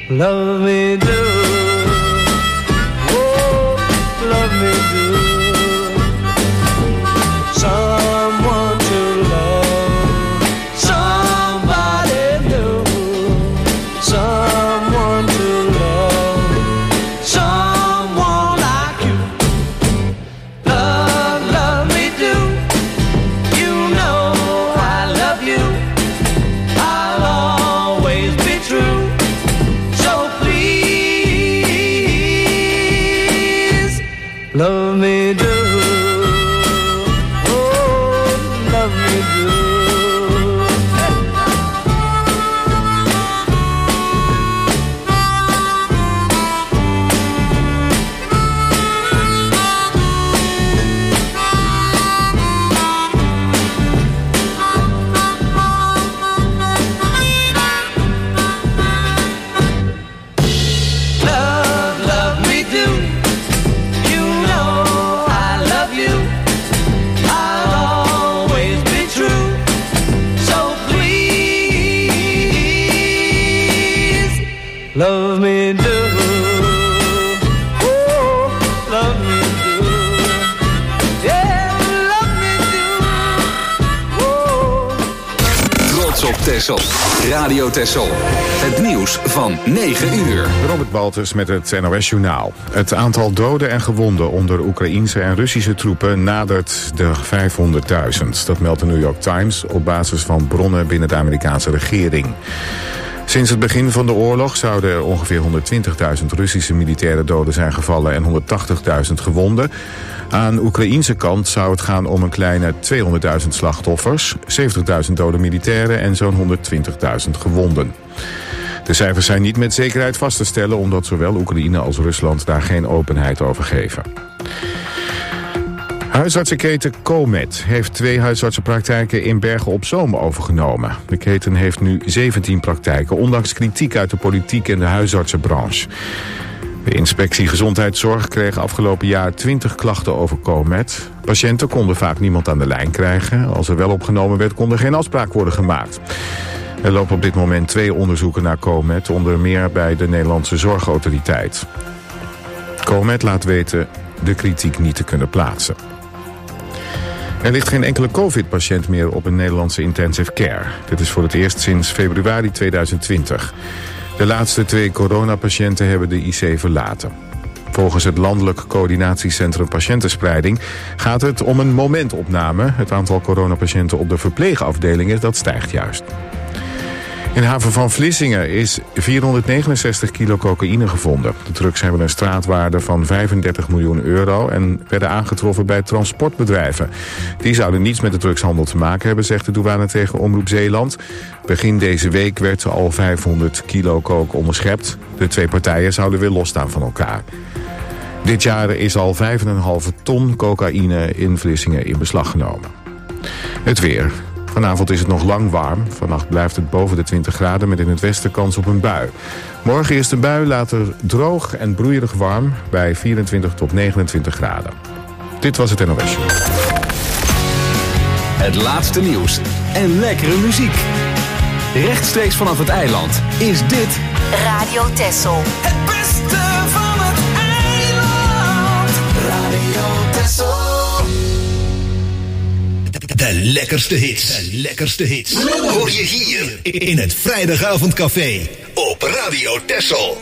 Love me do. Oh, love me do. Someone to love, somebody new. Someone to love, someone like you. Love, love me do. You know I love you. I'll always be true. Love me do, oh, love me do. Love, love me do. Love me do, oh, love me do, yeah, love me do, oh. Trots op Texel, Radio Texel. Het nieuws van 9 uur. Robert Baltus met het NOS-journaal. Het aantal doden en gewonden onder Oekraïense en Russische troepen nadert de 500.000. Dat meldt de New York Times op basis van bronnen binnen de Amerikaanse regering. Sinds het begin van de oorlog zouden er ongeveer 120.000 Russische militaire doden zijn gevallen en 180.000 gewonden. Aan Oekraïense kant zou het gaan om een kleine 200.000 slachtoffers, 70.000 dode militairen en zo'n 120.000 gewonden. De cijfers zijn niet met zekerheid vast te stellen omdat zowel Oekraïne als Rusland daar geen openheid over geven. Huisartsenketen Comet heeft 2 huisartsenpraktijken in Bergen op Zoom overgenomen. De keten heeft nu 17 praktijken, ondanks kritiek uit de politiek en de huisartsenbranche. De inspectie Gezondheidszorg kreeg afgelopen jaar 20 klachten over Comet. Patiënten konden vaak niemand aan de lijn krijgen. Als er wel opgenomen werd, kon er geen afspraak worden gemaakt. Er lopen op dit moment 2 onderzoeken naar Comet, onder meer bij de Nederlandse Zorgautoriteit. Comet laat weten de kritiek niet te kunnen plaatsen. Er ligt geen enkele COVID-patiënt meer op een Nederlandse intensive care. Dit is voor het eerst sinds februari 2020. De laatste 2 coronapatiënten hebben de IC verlaten. Volgens het Landelijk Coördinatiecentrum Patiëntenspreiding gaat het om een momentopname. Het aantal coronapatiënten op de verpleegafdelingen dat stijgt juist. In de haven van Vlissingen is 469 kilo cocaïne gevonden. De drugs hebben een straatwaarde van 35 miljoen euro en werden aangetroffen bij transportbedrijven. Die zouden niets met de drugshandel te maken hebben, zegt de douane tegen Omroep Zeeland. Begin deze week werd al 500 kilo coke onderschept. De 2 partijen zouden weer losstaan van elkaar. Dit jaar is al 5,5 ton cocaïne in Vlissingen in beslag genomen. Het weer. Vanavond is het nog lang warm. Vannacht blijft het boven de 20 graden met in het westen kans op een bui. Morgen eerst een bui, later droog en broeierig warm bij 24 tot 29 graden. Dit was het NOS. Het laatste nieuws en lekkere muziek. Rechtstreeks vanaf het eiland is dit Radio Texel. Het beste van het eiland. Radio Texel. De lekkerste hits. De lekkerste hits. Hoor je hier in het vrijdagavondcafé op Radio Texel.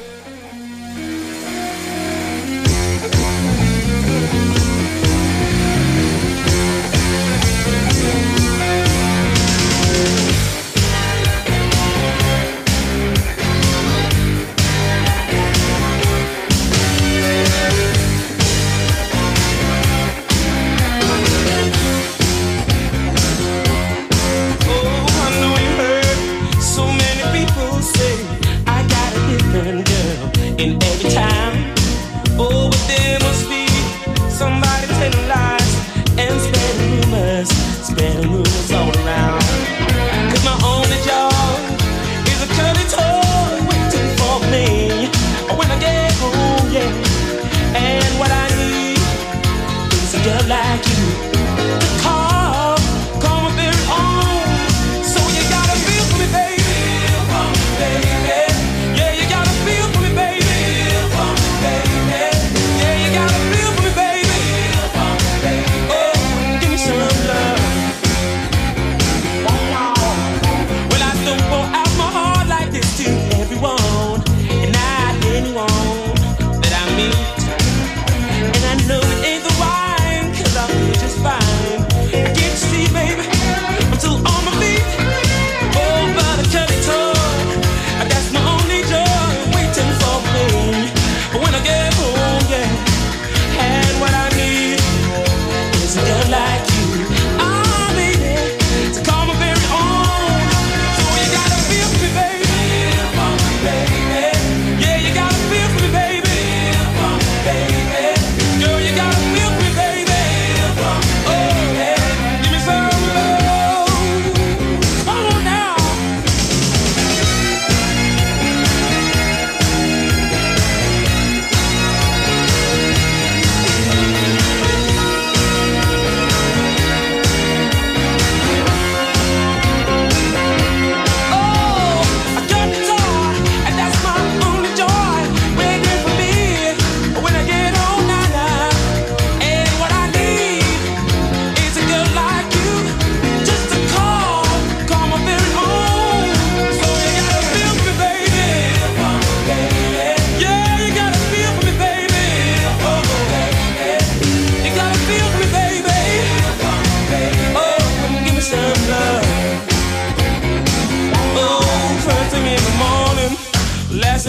So you gotta feel for me, baby. Yeah, you gotta feel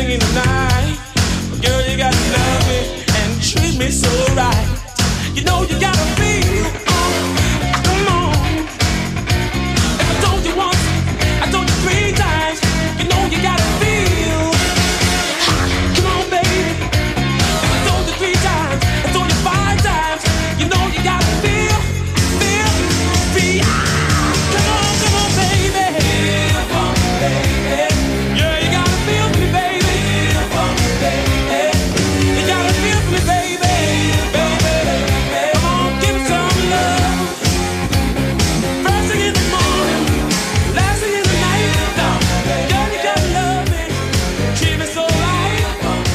in the night. Girl, you gotta love me and treat me so right. You know you gotta feel, come on. If I told you once, I told you 3 times. You know you gotta feel, come on baby. If I told you 3 times, I told you 5 times. You know you gotta feel, feel, feel. Come on baby. Feel for me baby. Yeah, you gotta feel me baby. Feel for me baby. You gotta feel me baby. Come on, give me some love. First thing in the morning, last thing in the night. Girl, you gotta love me, treat me so right.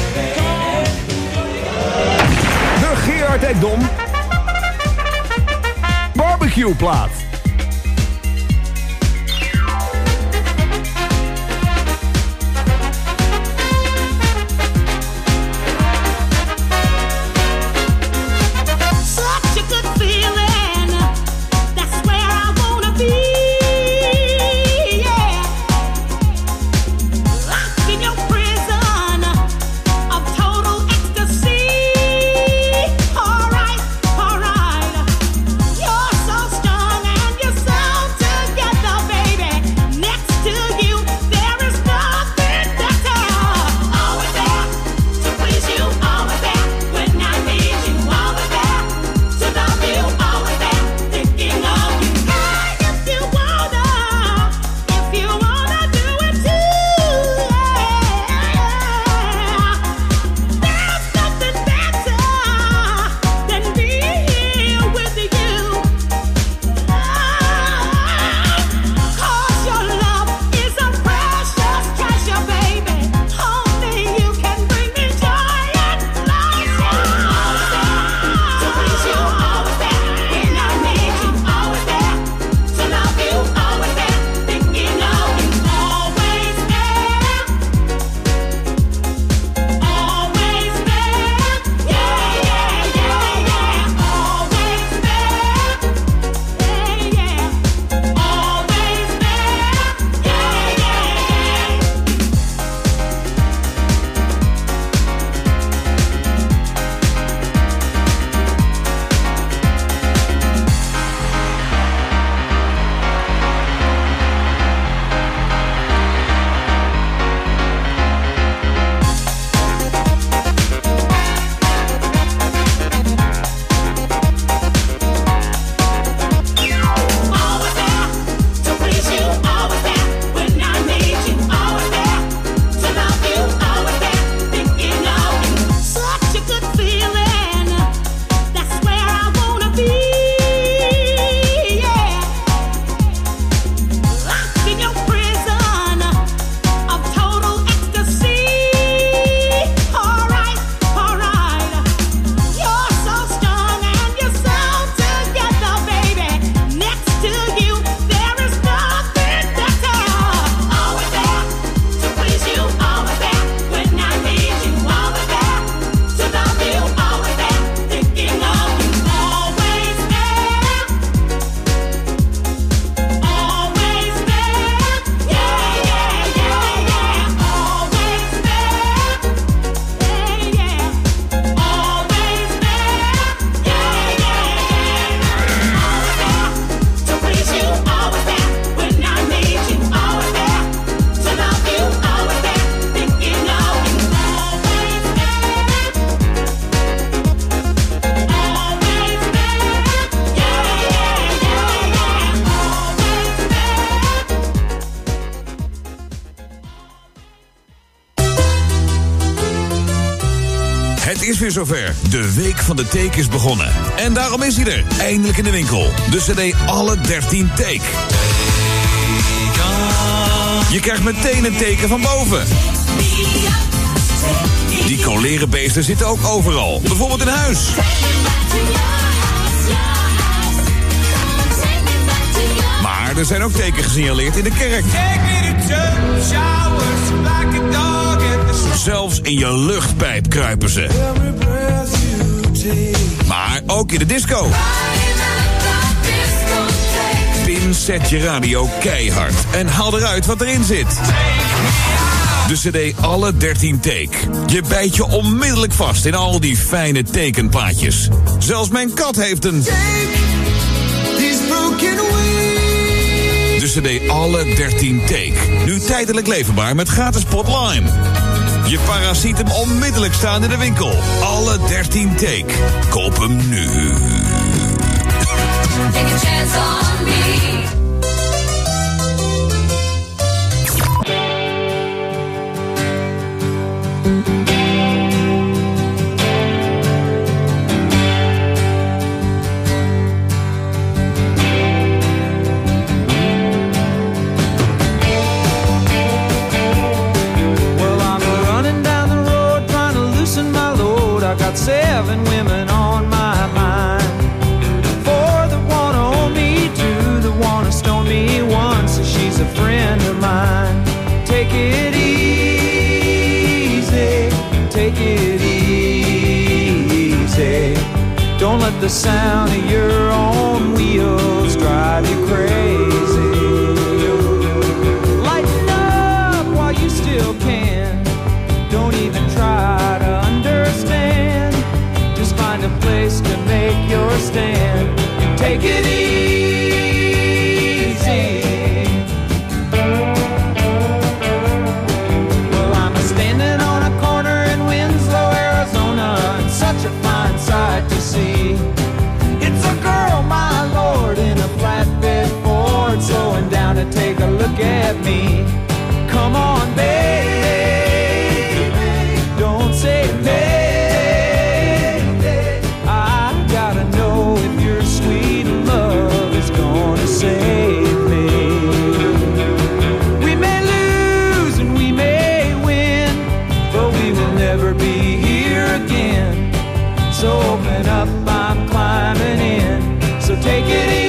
Come on. De Gerard Ekdom barbecue plaat. Such a good feeling. That's where I wanna be. Yeah. Locked in your prison of total ecstasy. Alright, alright. You're so strong and you're so together, baby. Next to you, there is nothing better. Always there to please you, always there when I need you, always there to love you, always there thinking of you. Hey, if you wanna do it too, yeah. There's nothing better than being here with you. 'Cause your love is a precious treasure, baby. Only you can bring me joy and pleasure. Always there to please you, always there when I need you, always there to love you, always there thinking of you, always there, always there, yeah, yeah, yeah, yeah, always there, yeah, yeah, always there, yeah, always there to please you, always there when I need you, always there to love you, always there thinking of you. Such a good feeling. That's where I wanna be. Yeah. Locked in your prison of total ecstasy. Alright, alright. You're so strong and you're so together, baby. Next to you, there is nothing better. Always there to please you, always there when I need you, always there to love you, always there thinking of you, always there, always there, yeah, yeah, yeah, yeah, always there, yeah, yeah, always there, yeah, yeah, always there to please you, always there when I need you, always there to love you, always there thinking of you, always there, always there, yeah, yeah, yeah, always there. Het is weer zover. De Week van de Take is begonnen. En daarom is hij er. Eindelijk in de winkel. De CD Alle 13 Take. Je krijgt meteen een teken van boven. Die colerenbeesten zitten ook overal. Bijvoorbeeld in huis. Maar er zijn ook tekenen gesignaleerd in de kerk. Zelfs in je luchtpijp kruipen ze. Maar ook in de disco. Pin zet je radio keihard en haal eruit wat erin zit. De cd Alle 13 Take. Je bijt je onmiddellijk vast in al die fijne tekenplaatjes. Zelfs mijn kat heeft een... De cd Alle 13 Take. Nu tijdelijk leverbaar met gratis Potlime. Je parasiet hem onmiddellijk staan in de winkel. Alle 13 Take. Koop hem nu. Take a chance on me. Well, I'm running down the road trying to loosen my load. I got 7 women on my mind. 4 that wanna own me, 2 that wanna stone me, 1 says she's a friend of mine. Take it easy, take it easy. Don't let the sound of your own wheels drive you crazy. Lighten up while you still can. Don't even try to understand. Just find a place to make your stand. Take it easy. Well, I'm standing on a corner in Winslow, Arizona, and such a fine sight to see. It's a girl, my lord, in a flatbed Ford, slowing down to take a look at me. Come on, baby, don't say baby. I gotta know if your sweet love is gonna save me. We may lose and we may win, but we will never be here again. So open up, I'm climbing in. So take it easy.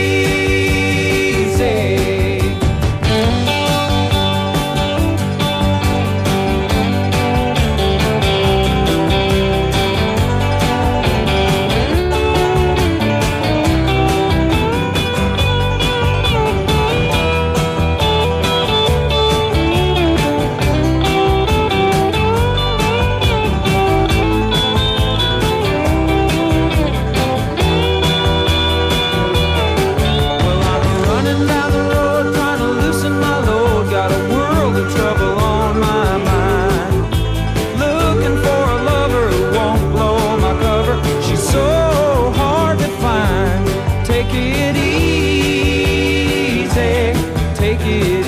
Well, I'm running down the road trying to loosen my load. Got a world of trouble on my mind. Looking for a lover who won't blow my cover. She's so hard to find. Take it easy, take it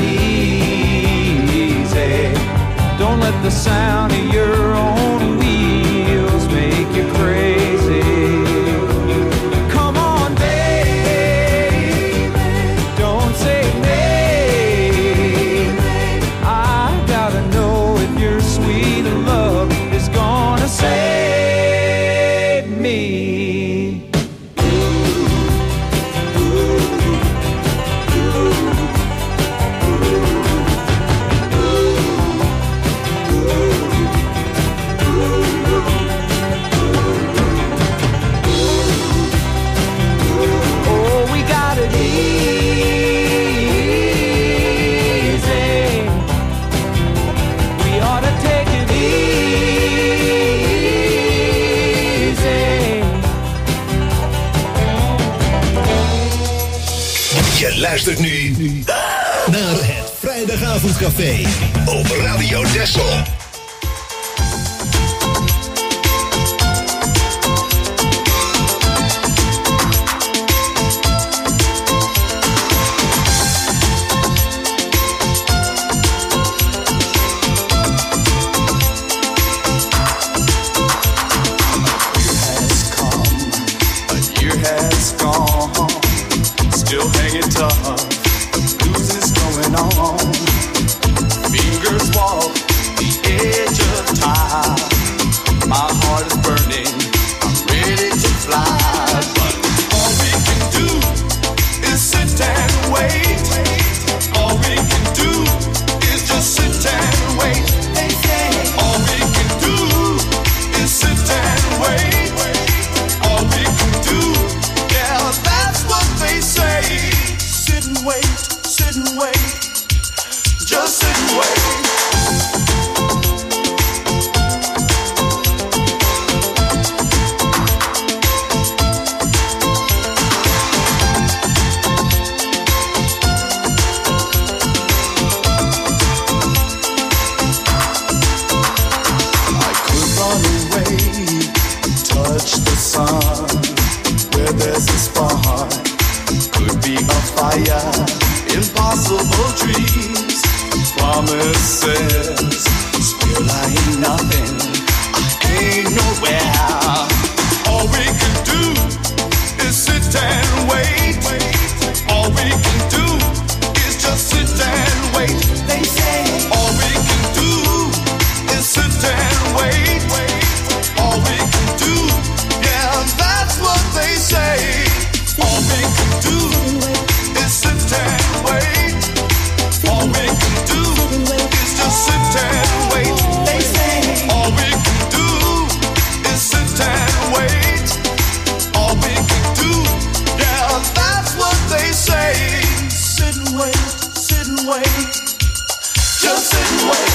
easy. Don't let the sound of your own wheels make you crazy. Come on, baby, don't say maybe. I gotta know if your sweet love is gonna save me. Oh, we got it easy. We ought to take it easy. Je luistert nu naar het Vrijdagavondcafé op Radio Dessel. A year has gone, still hanging tough. News is going on. Fingers walk the away. Touch the sun where there's a spark. Could be a fire. Impossible dreams. Promises. Still I ain't nothing. I ain't nowhere. All we can do is sit and wait. All we can do is just sit and wait. They say all we can do is sit and wait. All we can do, yeah, that's what they say. All we can do is sit and wait. All we can do is just sit and wait. They say all we can do is sit and wait. All we can do, yeah, that's what they say. Sit and wait, sit and wait. Just sit and wait.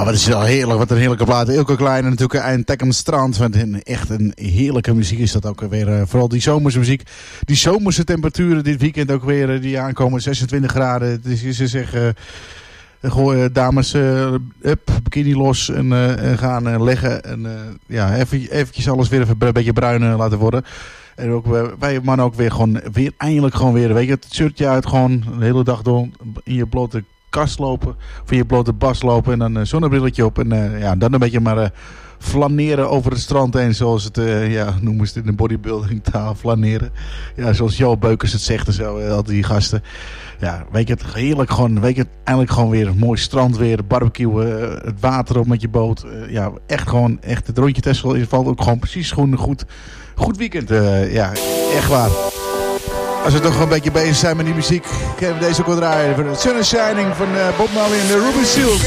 Ja, wat is wel heerlijk. Wat een heerlijke plaat. Ilke Klein en natuurlijk Eindtekkem Strand. Echt een heerlijke muziek is dat ook weer. Vooral die zomerse muziek. Die zomerse temperaturen dit weekend ook weer. Die aankomen 26 graden. Dus ze zeggen... Gooi dames bikini los en gaan leggen. En ja, eventjes alles weer even een beetje bruin laten worden. En ook wij mannen ook weer eindelijk gewoon weer. Weet je, het shirtje uit, gewoon de hele dag door in je blote kast lopen. Of in je blote bas lopen en dan een zonnebrilletje op. En ja, dan een beetje maar flaneren over het strand heen. Zoals het, noemen ze het in de bodybuilding taal, flaneren. Ja, zoals Jo Beukers het zegt en zo, al die gasten. Ja, weet je, het heerlijk gewoon, weet je, eindelijk gewoon weer een mooi strand weer, barbecue, het water op met je boot. Ja, echt het rondje Texel valt ook gewoon precies gewoon een goed weekend. Ja, echt waar. Als we toch een beetje bezig zijn met die muziek, kunnen we deze ook wel draaien. Voor de Sun is Shining van Bob Marley en de Ruby Seals.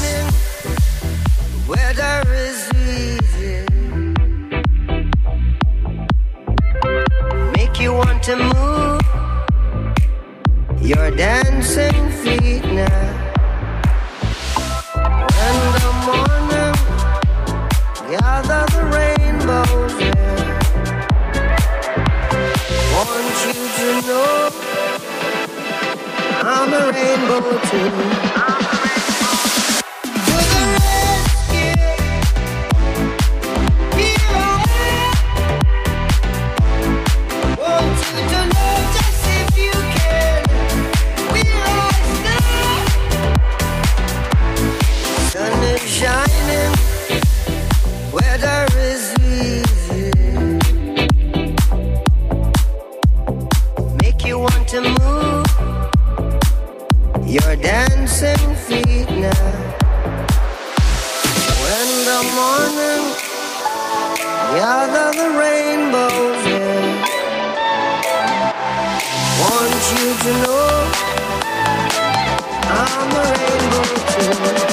Make you want to move your dancing feet now. In the morning, gather the rainbows in. Want you to know I'm a rainbow too. Shining where there is easy. Make you want to move your dancing feet now. When the morning gather the rainbows in. Want you to know I'm a rainbow too.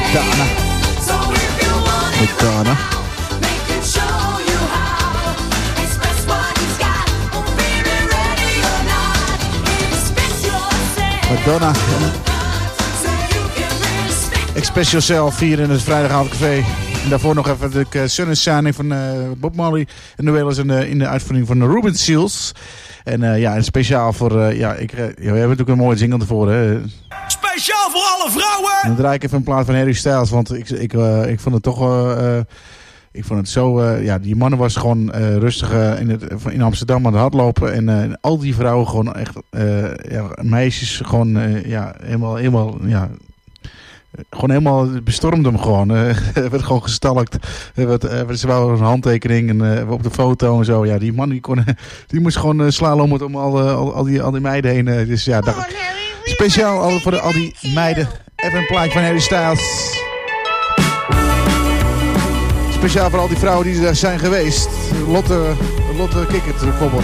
Madonna. Madonna. Madonna. Express Yourself hier in het Vrijdagavondcafé. En daarvoor nog even de Sun is Shining van Bob Marley. En de Wailers in de uitvoering van de Ruben Seals. En en speciaal voor... we hebben natuurlijk een mooie jingle ervoor. Hè. Speciaal voor alle vrouwen! En dan draai ik even een plaat van Harry Styles. Want ik vond het toch... ik vond het zo... die mannen was gewoon rustig in Amsterdam aan het hardlopen. En al die vrouwen gewoon echt... meisjes gewoon helemaal... gewoon helemaal bestormde hem gewoon. Werd gewoon gestalkt. Ze wou een handtekening en op de foto en zo. Ja, die man die moest gewoon slalommen om al die meiden heen. Dus ja, speciaal voor al die meiden. Even een plaatje van Harry Styles. Speciaal voor al die vrouwen die er zijn geweest. Lotte Kikkert bijvoorbeeld.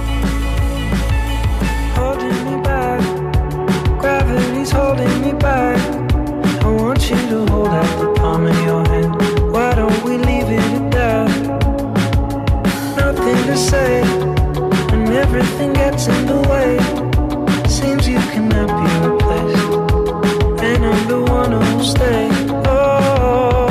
Holding me back. Gravity's holding me back. I want you to hold out the palm of your hand. Why don't we leave it at that? Nothing to say, and everything gets in the way. Seems you cannot be replaced, and I'm the one who'll stay. Oh,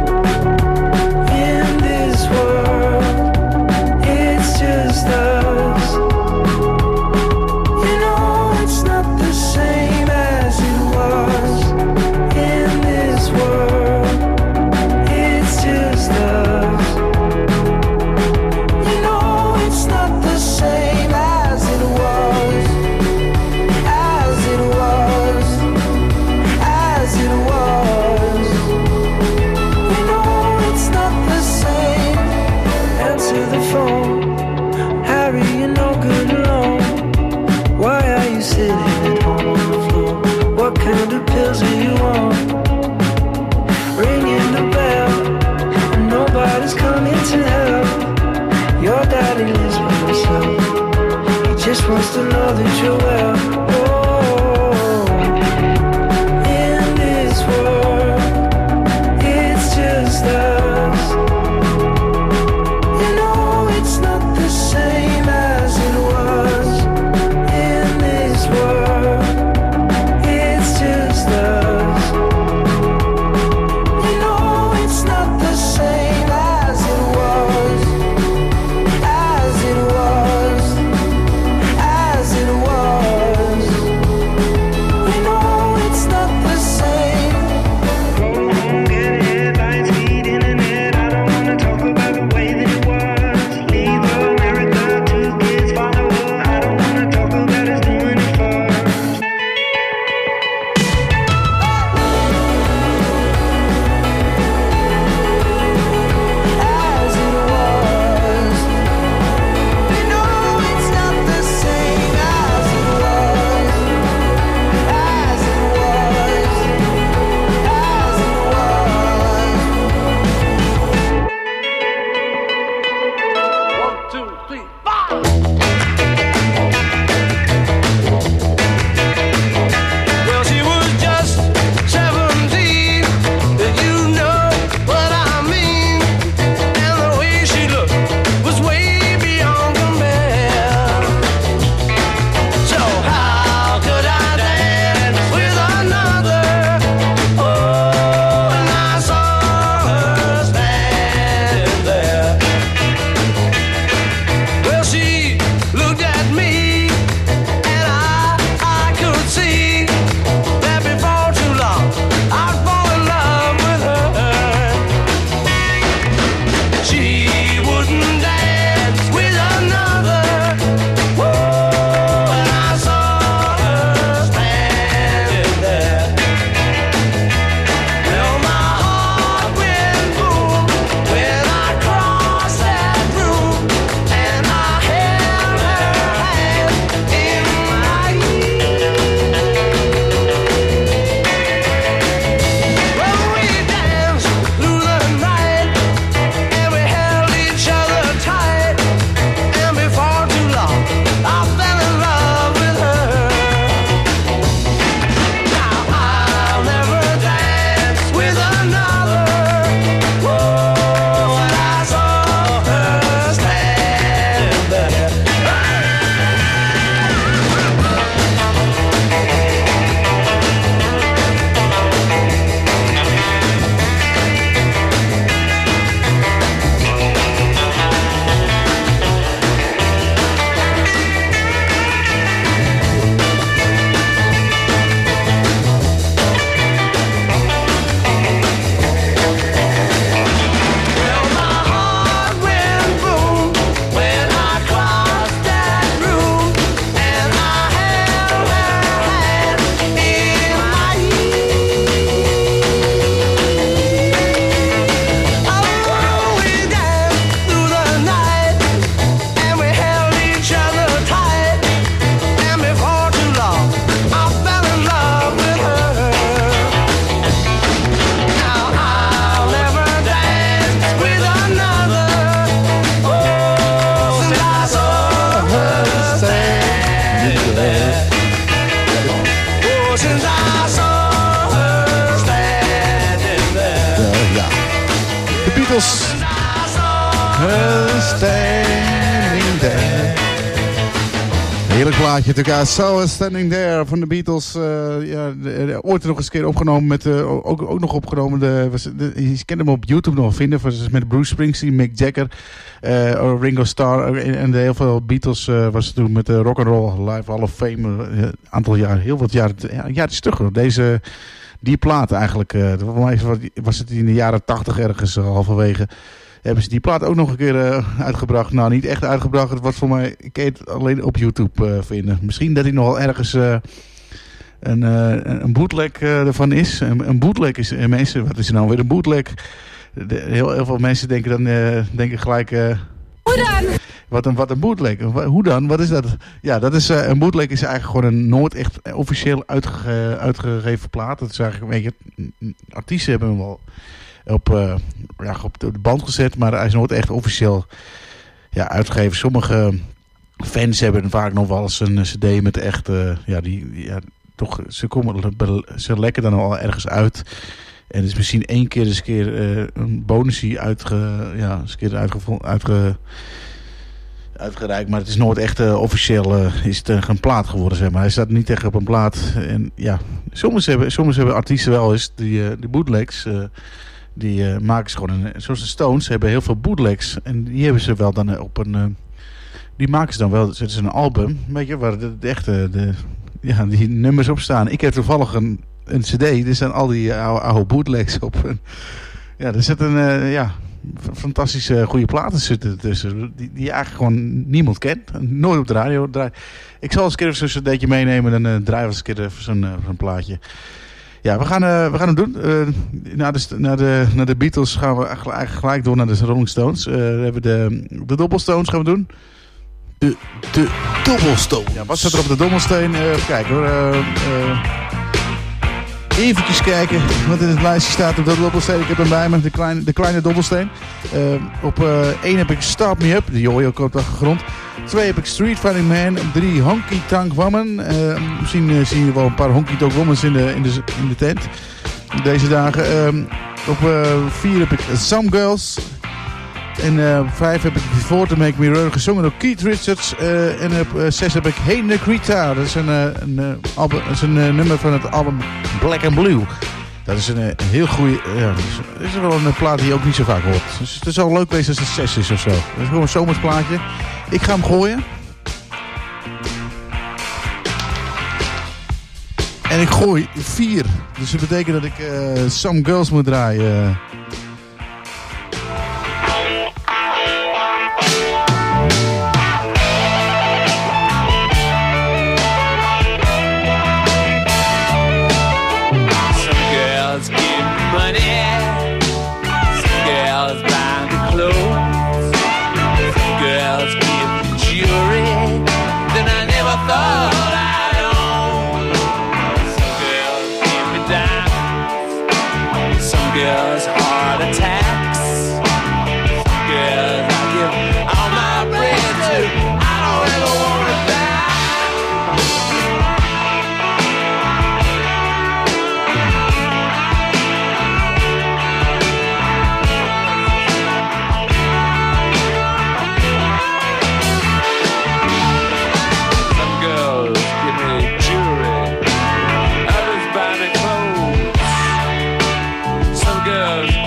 in this world, it's just us. You know it's not the same as it was. In this world, it's just us. You know it's not the same as it was. As it was. As it was. You know it's not the same. Answer the phone. Harry, you're no good alone. Why are you sitting at home on the floor? What kind of pills are you on? Ringing the bell, and nobody's coming to help. Your daddy lives by himself. He just wants to know that you're well. Oh, in this world, it's just us. You know it's not the same as it was. In this world, it's just us. You know it's not the same as it was. As it was. As Beatles. Standing there. Heerlijk plaatje natuurlijk. I Saw Standing There van de Beatles. Ooit nog eens een keer opgenomen met... ook nog opgenomen. Je kent hem op YouTube nog vinden. Met Bruce Springsteen, Mick Jagger, Ringo Starr. En heel veel Beatles was het toen met de Rock'n'Roll Live Hall of Fame. Aantal jaar, heel wat jaar. Ja, het is terug. Die plaat eigenlijk. Voor mij was het in de jaren 80 ergens halverwege. Hebben ze die plaat ook nog een keer uitgebracht. Nou, niet echt uitgebracht. Het was voor mij, ik kan het alleen op YouTube vinden. Misschien dat hij nog wel ergens een bootleg ervan is. Een bootleg is, mensen, wat is er nou weer een bootleg? Heel veel mensen denken gelijk... Hoe dan? Wat een bootleg. Hoe dan? Wat is dat? Ja, dat is een bootleg is eigenlijk gewoon een nooit echt officieel uitgegeven plaat. Dat is eigenlijk een beetje... Artiesten hebben hem wel... op de band gezet, maar hij is nooit echt officieel uitgegeven. Sommige fans hebben vaak nog wel eens een cd met echt, ze lekken dan al ergens uit. En het is misschien één keer eens een keer een bonusie uitgereikt, maar het is nooit echt officieel is het een plaat geworden, zeg maar. Hij staat niet echt op een plaat. En ja, soms hebben artiesten wel eens die bootlegs. Die maken ze gewoon zoals de Stones hebben heel veel bootlegs. En die hebben ze wel dan op een... die maken ze dan wel, zetten ze een album, weet je, waar die nummers op staan. Ik heb toevallig een cd, er staan al die oude bootlegs op. En, ja, er zitten fantastische goede platen zitten tussen. Die eigenlijk gewoon niemand kent. Nooit op de radio draait. Ik zal eens een keer even zo'n cd'tje meenemen. Dan draaien we eens een keer even zo'n plaatje. Ja, we gaan het doen. Naar de Beatles gaan we eigenlijk gelijk door naar de Rolling Stones. We hebben de Dobbelstones gaan we doen. De Dobbelstones. Ja, wat staat er op de Dobbelsteen? Kijk hoor. Eventjes kijken wat in het lijstje staat op de Dobbelsteen. Ik heb hem bij me, de kleine Dobbelsteen. Op 1 heb ik Start Me Up, die hoor je ook op de achtergrond. 2 heb ik Street Fighting Man. 3 Honky Tonk Woman. Misschien zien jullie wel een paar Honky Tonk Womans in de tent. Deze dagen. Op 4 heb ik Some Girls. En 5 heb ik Before to Make Me Run, gezongen door Keith Richards. En op 6 heb ik Hey Negrita. Dat is een nummer van het album Black and Blue. Dat is een heel goede... dat is wel een plaat die je ook niet zo vaak hoort. Dus het is wel leuk wezen als het 6 is of zo. Dat is gewoon een zomersplaatje. Ik ga hem gooien. En ik gooi 4. Dus dat betekent dat ik Some Girls moet draaien. Girls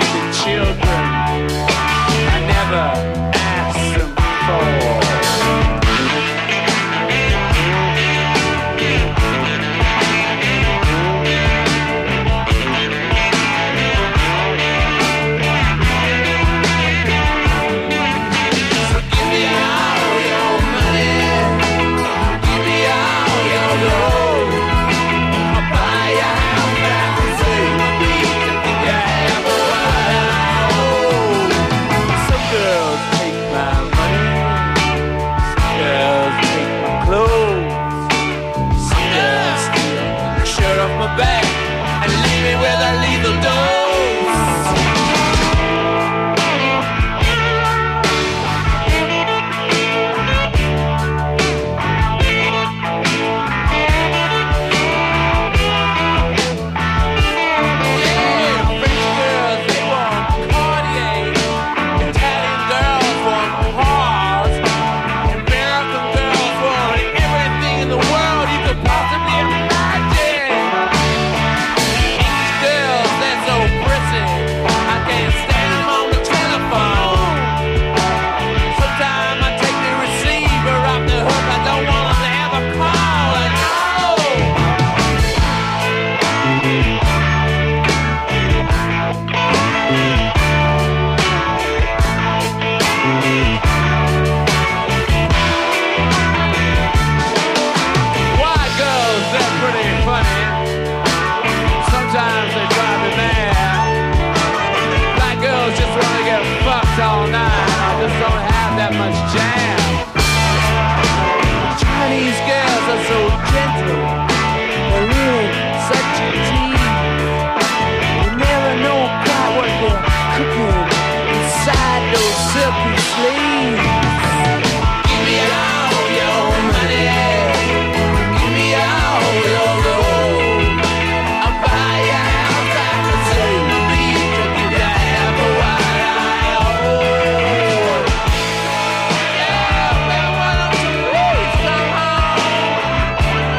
silky sleeves. Give me all your money. Give me all your gold. I'll buy you a house I can see the beach and give you half of what I own. Yeah, man, why don't you please come home?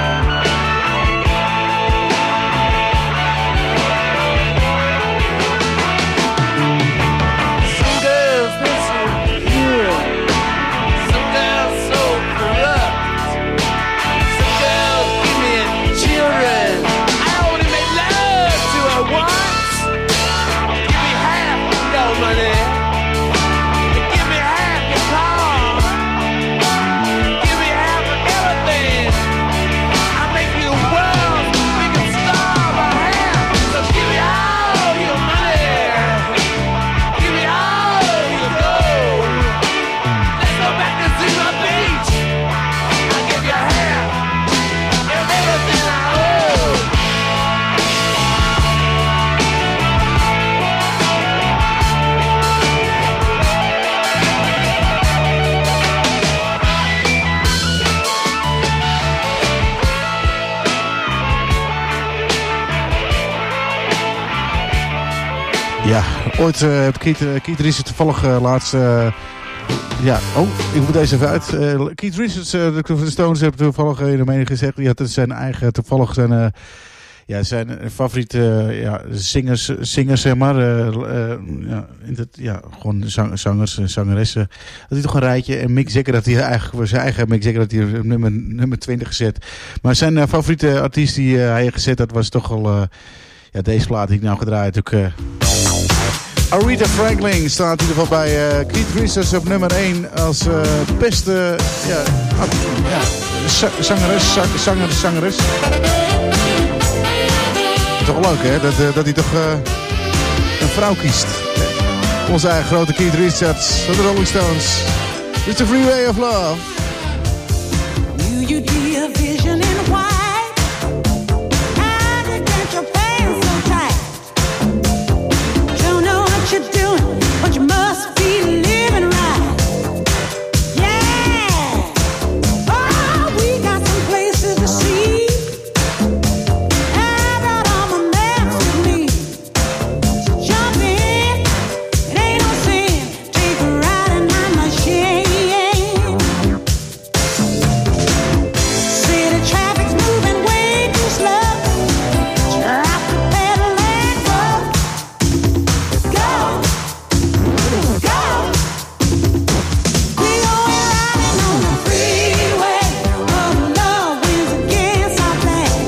Some girls been so pure, some girls so corrupt, some girls give me children. I only made love to her once. Give me half of your money. Give me half your car. Give me half of everything. I make you the world's biggest star by half. So give me all your money. Give me all your gold. Let's go back to Zuma Beach. I'll give you half of everything I own. Ja, ooit heb Keith Richards toevallig laatst... ja, oh, ik moet deze even uit. Keith Richards, de Stones, hebben toevallig in de mening gezegd... die had zijn eigen, toevallig zijn favoriete zingers, zeg maar. Gewoon zangers en zangeressen. Dat hij toch een rijtje. En Mick Jagger had hij eigenlijk voor zijn eigen Mick Jagger had hij nummer 20 gezet. Maar zijn favoriete artiest die hij gezet had was toch al... ja, deze plaat die ik nou gedraaid ook. Aretha Franklin staat in ieder geval bij Keith Richards op nummer 1 als beste zangeres. Toch leuk hè, dat hij toch een vrouw kiest. Onze eigen grote Keith Richards van de Rolling Stones. It's the Freeway of Love. Do you see a vision in white? How to get your pants so tight? Don't know what you're doing, but you must be living right. Yeah. Oh, we got some places to see. I got all my maps with me. So jump in, it ain't no sin. Take a ride in my machine. City traffic's moving way too slow. Drop the pedal and go. Go, go. We going riding on the freeway. Oh, love wins against our plans.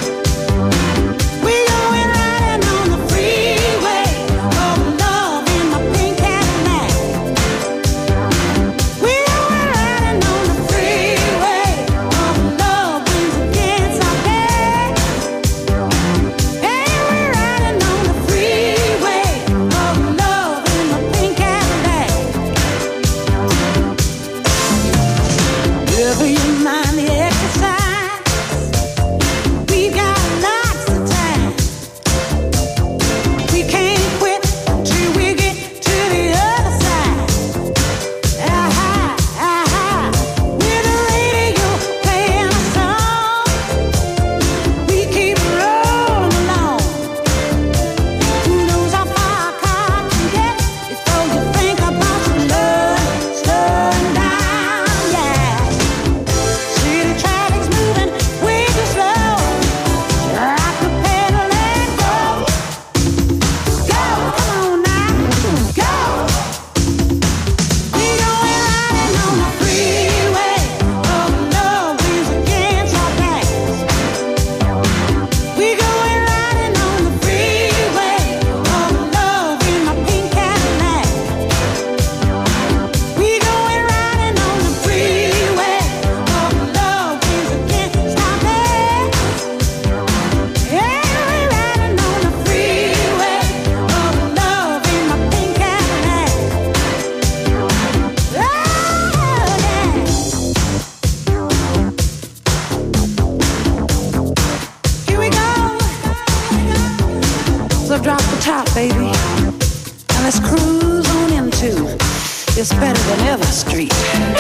We going riding on the freeway. Oh, love in my pink Cadillac. We going riding on the freeway. Oh, love wins against our plans. Hey, we're riding on the freeway. Oh, love in my pink Cadillac. Never you mind the exercise. We got lots of time. We can't quit till we get to the other side. Aha, aha. With the radio playing a song, we keep rolling along. Who knows how far a car can get before you think about your love slowing down, yeah. City traffic's moving way too slow. Drop the pedal and go. Go, come on now, go. We going riding on the freeway. Oh, love wins against our plans. We going riding on the freeway. Oh, love in my pink Cadillac. We going riding on the freeway. Oh, love wins against our plans. Yeah, we riding on the freeway. Oh, love in my pink Cadillac. Oh, yeah. Here we go. So drop the top, baby, and let's cruise on into It's better than ever street.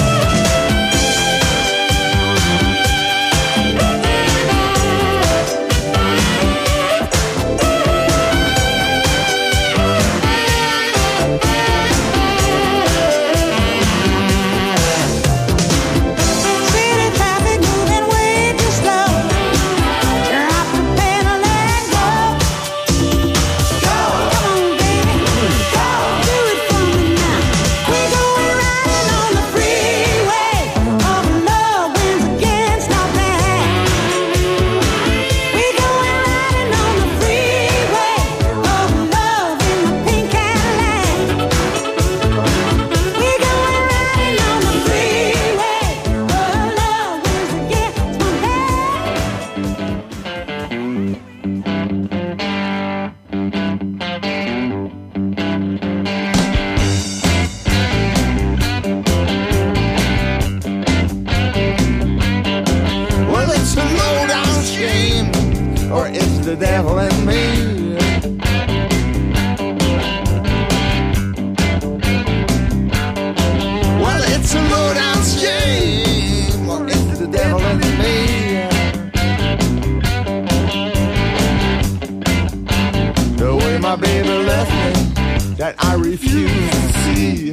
The devil in me. Well, it's a low down shame, or it's the devil in me. The way my baby left me, that I refuse to see.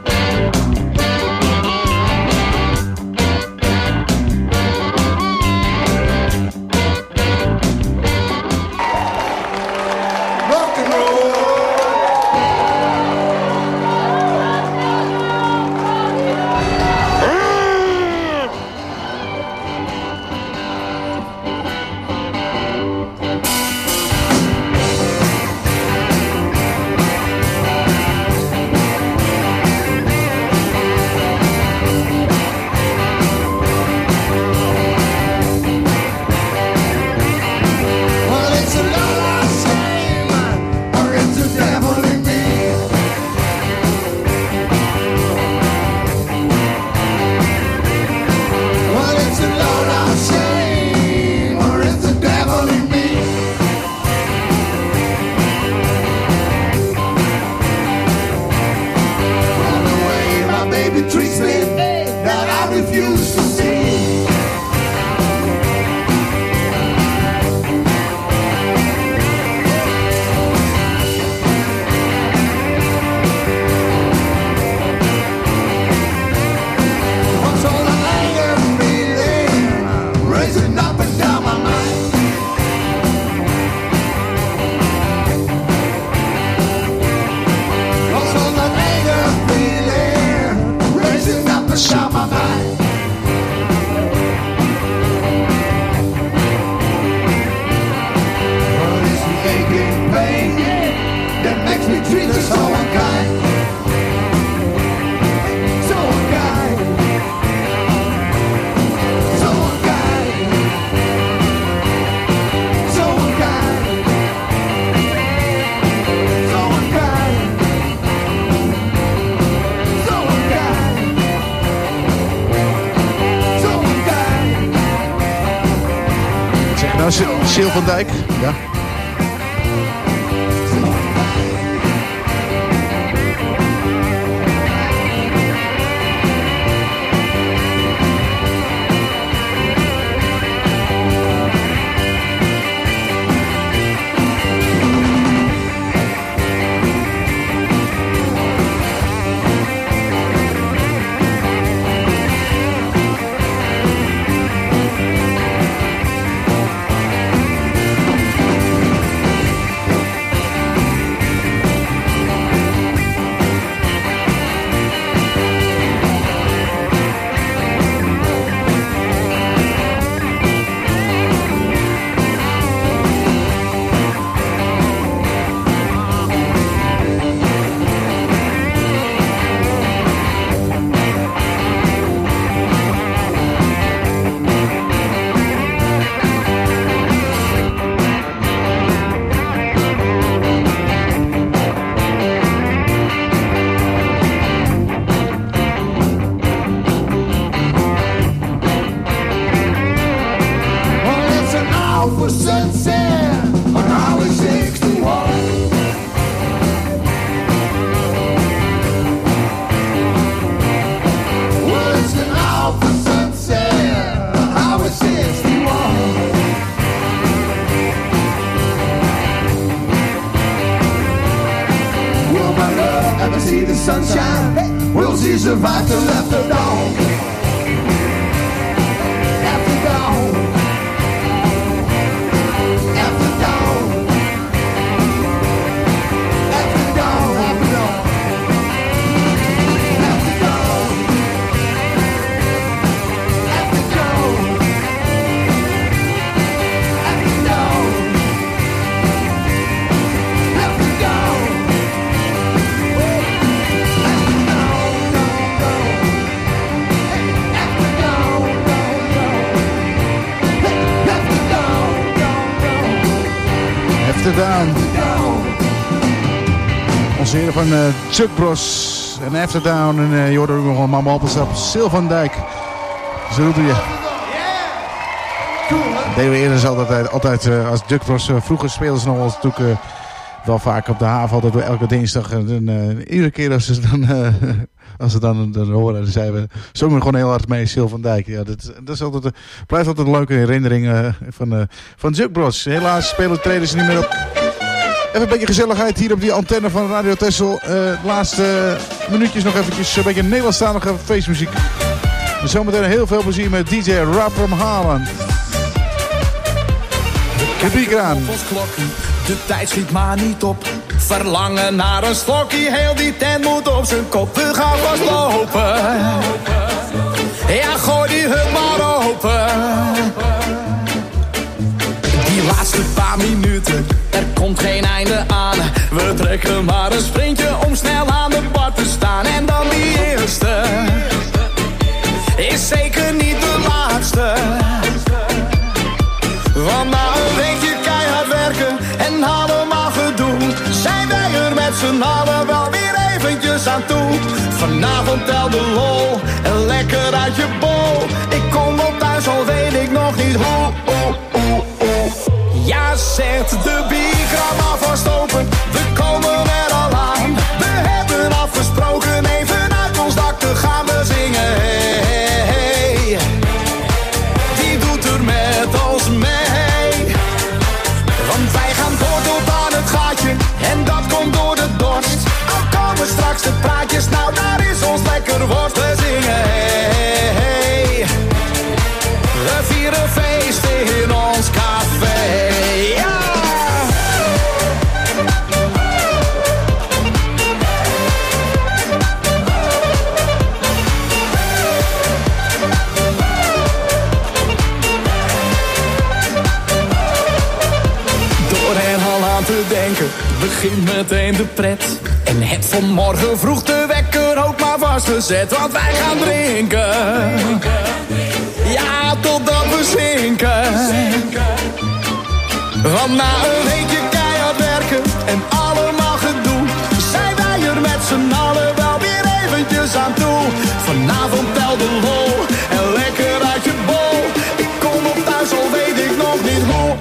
Sil van Dijk. Ja. never see the sunshine. We'll see survive till after dawn. After dawn. After dawn. After dawn. After dawn. After dawn. After dawn. After dawn. After dawn. After Down. Onze heren van Chuck Bros en After Down. En je hoort er ook nog een mama op Sylvan Dijk. Zo roepen je. Dat deden we eerder altijd als Chuck Bros. Vroeger speelden ze nog wel natuurlijk wel vaak op de haven. Altijd elke dinsdag. En iedere keer als ze dan horen, dan zeiden we, zongen we gewoon heel hard mee, Sylvan Dijk. Ja, dat is altijd, blijft altijd een leuke herinnering van Chuck Bros. Helaas treden ze niet meer op. Even een beetje gezelligheid hier op die antenne van Radio Texel. Laatste minuutjes nog eventjes een beetje Nederlandstalige feestmuziek. En zometeen heel veel plezier met DJ Rob from Holland. De bierkraan. De tijd schiet maar niet op. Verlangen naar een slokje, heel die tent moet op zijn kop. We gaan vast lopen. Ja, gooi die hut maar open. Die laatste paar minuten, er komt geen einde aan. We trekken maar een sprintje om snel aan de bar te staan. En dan die eerste is zeker niet de laatste. Want na een weekje keihard werken en allemaal gedoe, zijn wij er met z'n allen wel weer eventjes aan toe. Vanavond tel de lol en lekker uit je bol. Ik kom op thuis, al weet ik nog niet hoe. Ja, zet de bierkraam alvast open, we komen er al aan. We hebben afgesproken even uit ons dak te gaan we zingen. Hey, wie doet er met ons mee? Want wij gaan door tot aan het gaatje en dat komt door de dorst. Al komen straks de praatjes, nou daar is ons lekker worst. We zingen hey, we vieren feest in ons café. Ja! Te denken, begint meteen de pret. En heb vanmorgen vroeg de wekker ook maar vastgezet. Want wij gaan drinken. Ja, totdat we zinken. Want na een weekje keihard werken en allemaal gedoe, zijn wij er met z'n allen wel weer eventjes aan toe. Vanavond tel de lol en lekker uit je bol. Ik kom op thuis, al weet ik nog niet hoe.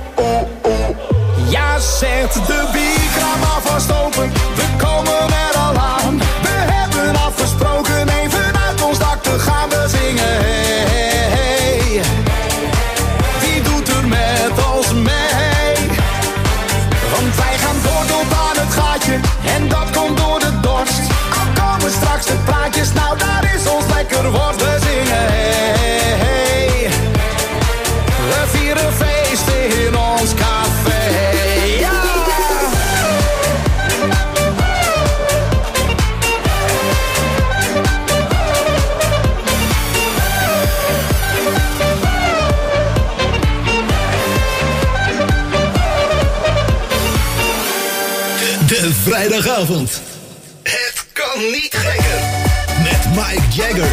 Ja, zet de bierkraam alvast open, we komen er al aan. We hebben afgesproken even uit ons dak te gaan we zingen. Hey, wie doet er met ons mee? Want wij gaan door tot aan het gaatje en dat komt door de dorst. Al komen straks de praatjes, nou daar is ons lekker worst. We zingen hey, we vieren feest in ons café. De vrijdagavond. Het kan niet gekker. Met Mike Jagger.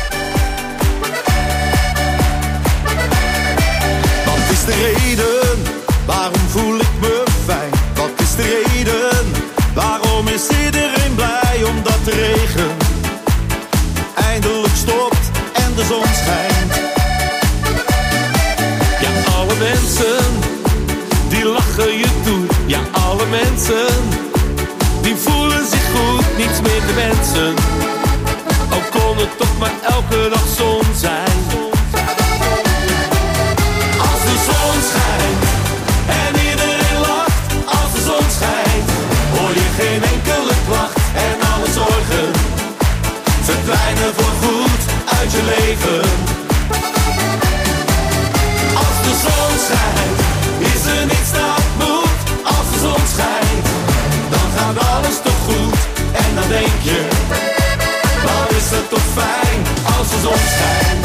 Wat is de reden? Waarom voel ik me fijn? Wat is de reden? Waarom is iedereen blij? Omdat de regen eindelijk stopt en de zon schijnt. Ja, alle mensen die lachen je toe. Ja, alle mensen die voelen zich goed, niets meer te wensen. Ook kon het toch maar elke dag zon zijn. Als de zon schijnt en iedereen lacht. Als de zon schijnt hoor je geen enkele klacht. En leven. Als de zon schijnt, is er niks dat moet. Als de zon schijnt, dan gaat alles toch goed. En dan denk je, wat is het toch fijn als de zon schijnt.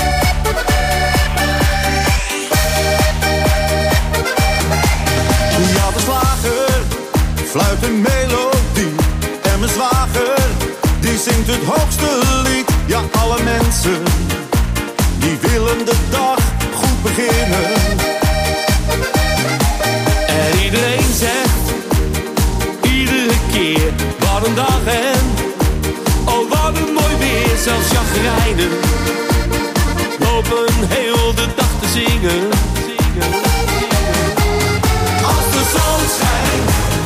Ja, de slager fluit een melodie. En mijn zwager, die zingt het hoogste lied. Ja, alle mensen, die willen de dag goed beginnen. En iedereen zegt, iedere keer, wat een dag en oh wat een mooi weer. Zelfs chagrijnen lopen heel de dag te zingen. Als de zon schijnt,